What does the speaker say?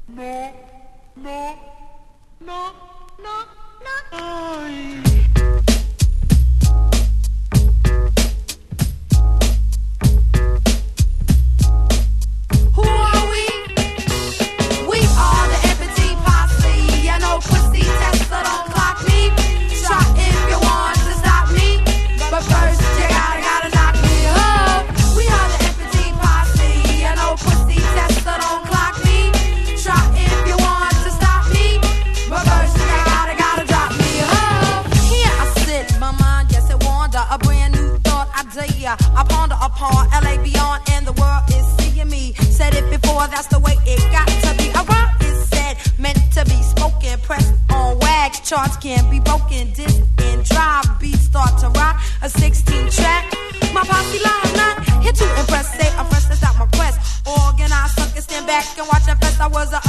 I ponder upon LA beyond, and the world is seeing me. Said it before, that's the way it got to be. A rhyme is said, meant to be spoken, pressed on wax. Charts can be broken, disc and drive. Beats start to rock, a 16 track. My posse live not here to impress. Say I'm fresh, that's not my quest. Organized, suckers stand back and watch that fest. I was a